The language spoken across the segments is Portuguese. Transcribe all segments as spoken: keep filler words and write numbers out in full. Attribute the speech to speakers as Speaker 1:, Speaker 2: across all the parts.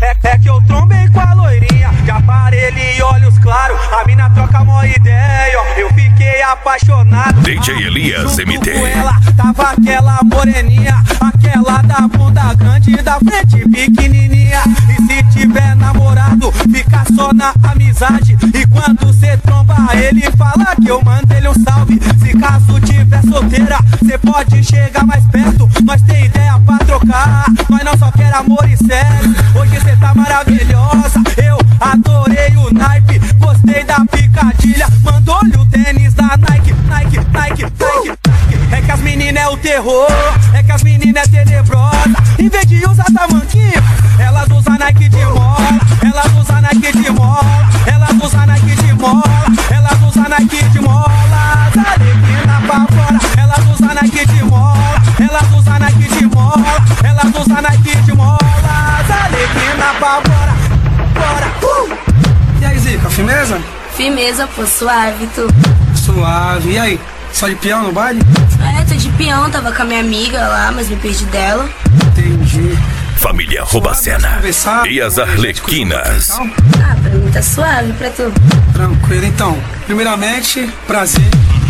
Speaker 1: É, é que eu trombei com a loirinha, de aparelho e olhos claros. A mina troca mó ideia, ó, eu fiquei apaixonado.
Speaker 2: D J Elias M T.
Speaker 1: Com ela tava aquela moreninha, aquela da bunda grande e da frente pequenininha. E se tiver namorado, fica só na amizade. E quando cê tromba ele, fala que eu mando ele um salve. Se caso tiver solteira, cê pode chegar mais perto. Nós tem ideia pra trocar, nós não só quer amor e sexo. Hoje cê tá maravilhosa, eu adorei o naipe. Gostei da picadilha, mandou-lhe o tênis da Nike. Nike, Nike, Nike, Nike. É que as meninas é o terror, é que as meninas é tenebrosa. Em vez de usar tamanquinho, elas usam Nike de mola. Elas usam Nike de mola, elas usam Nike de mola. Elas usam Nike de mola, Arlequina pra fora. Elas usam Nike de mola, elas usam Nike de mola. Elas usam Nike de mola, Arlequina pra fora. Bora, uh!
Speaker 3: E aí, Zica, firmeza?
Speaker 4: Firmeza, pô, suave, tu.
Speaker 3: Suave, e aí? Só de peão no baile?
Speaker 4: É, tô de peão, tava com a minha amiga lá, mas me perdi dela.
Speaker 3: Entendi.
Speaker 2: Família Roubacena e as Arlequinas.
Speaker 4: Ah, pra mim tá suave, pra tu.
Speaker 3: Tranquilo, então. Primeiramente, prazer.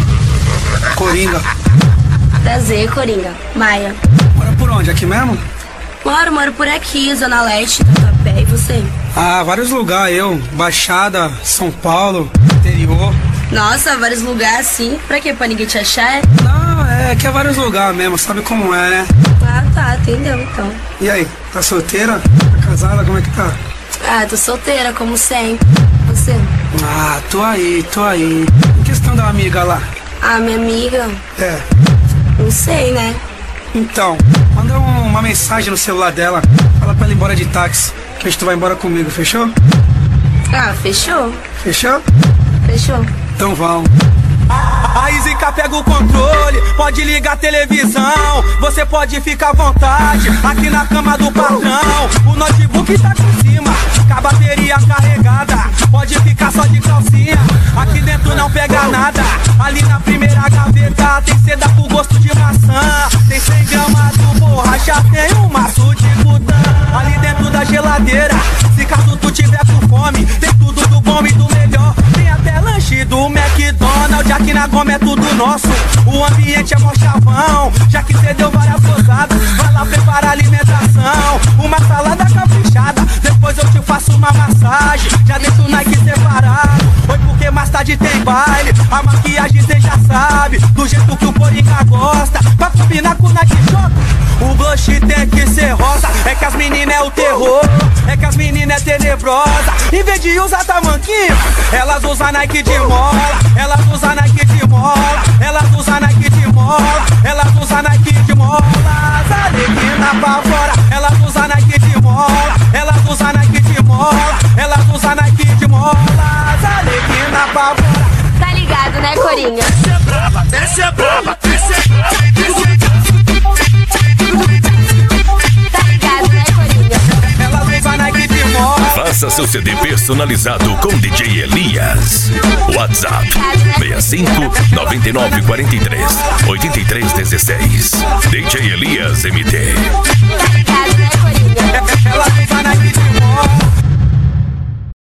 Speaker 3: Coringa.
Speaker 4: Prazer, Coringa. Maia.
Speaker 3: Mora por onde? Aqui mesmo?
Speaker 4: Moro, moro por aqui, Zona Leste, Tatuapé, e você?
Speaker 3: Ah, vários lugares, eu. Baixada, São Paulo, interior.
Speaker 4: Nossa, vários lugares assim. Pra quê? Pra ninguém te achar?
Speaker 3: Não, é que é vários lugares mesmo, sabe como é, né?
Speaker 4: Ah, tá, entendeu, então.
Speaker 3: E aí, tá solteira? Tá casada? Como é que tá?
Speaker 4: Ah, tô solteira, como sempre. Você?
Speaker 3: Ah, tô aí, tô aí. Em questão da amiga lá?
Speaker 4: Ah, minha amiga?
Speaker 3: É.
Speaker 4: Não sei, né?
Speaker 3: Então, manda um, uma mensagem no celular dela. Fala pra ela ir embora de táxi, que hoje tu vai embora comigo, fechou?
Speaker 4: Ah, fechou.
Speaker 3: Fechou?
Speaker 4: Fechou.
Speaker 3: Então vamos.
Speaker 1: A Zica pega o controle, pode ligar a televisão. Você pode ficar à vontade, aqui na cama do patrão. O notebook tá por cima, com a bateria carregada. Pode ficar só de calcinha, aqui dentro não pega nada. Ali na primeira gaveta tem seda com gosto de maçã. Tem cem gramas do borracha, tem um maço de cutã. Ali dentro da geladeira, se caso tu tiver com fome, tem tudo do bom e do melhor. Tem até lanche do McDonald's, aqui na Goma é tudo nosso. O ambiente é mó chavão, já que cê deu várias gozadas, vai lá preparar alimentação. Uma salada caprichada, depois eu te faço uma massagem. Já deixo o Nike separado, foi porque mais tarde tem baile. A maquiagem cê já sabe, do jeito que o Coringa gosta. Pra combinar com o Nike J, o blush tem que ser rosa. É que as meninas é o terror, é que as meninas é tenebrosa. Em vez de usar tamanquinho, elas usam Nike de mola. Elas usam Nike de mola, elas usam Nike de mola. Elas usam Nike de mola, Arlequina pra fora. Elas usam Nike de mola, elas usam Nike de mola. Elas usam Nike de mola, Arlequina pra fora.
Speaker 4: Tá ligado, né, Coringa?
Speaker 5: Desce é brava, desce é brava, desce é brava.
Speaker 4: Tá ligado, né, Coringa?
Speaker 1: Elas usam Nike de mola.
Speaker 2: Faça seu C D personalizado com D J Elias. WhatsApp seis cinco nove nove quatro três oito três um seis. D J Elias M T.
Speaker 4: Tá ligado, né, Coringa?
Speaker 1: Elas usam Nike de mola.